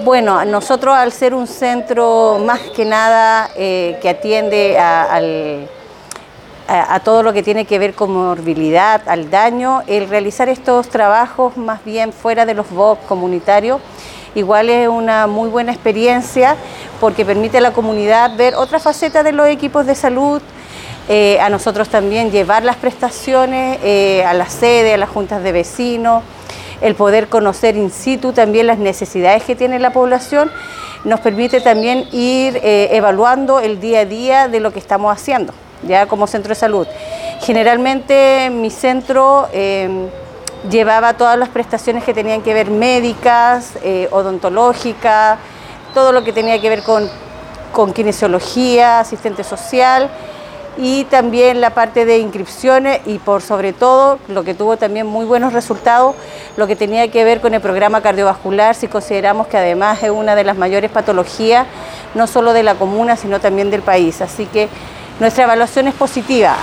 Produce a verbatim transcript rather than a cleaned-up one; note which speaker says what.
Speaker 1: Bueno, nosotros al ser un centro más que nada eh, que atiende a, al, a, a todo lo que tiene que ver con morbilidad, al daño, el realizar estos trabajos más bien fuera de los B O C comunitarios, igual es una muy buena experiencia porque permite a la comunidad ver otra faceta de los equipos de salud, eh, a nosotros también llevar las prestaciones eh, a la sede, a las juntas de vecinos, el poder conocer in situ también las necesidades que tiene la población, nos permite también ir eh, evaluando el día a día de lo que estamos haciendo, ya como centro de salud. Generalmente mi centro eh, llevaba todas las prestaciones que tenían que ver médicas, eh, odontológicas, todo lo que tenía que ver con, con kinesiología, asistente social, y también la parte de inscripciones y por sobre todo, lo que tuvo también muy buenos resultados, lo que tenía que ver con el programa cardiovascular, si consideramos que además es una de las mayores patologías, no solo de la comuna, sino también del país. Así que nuestra evaluación es positiva.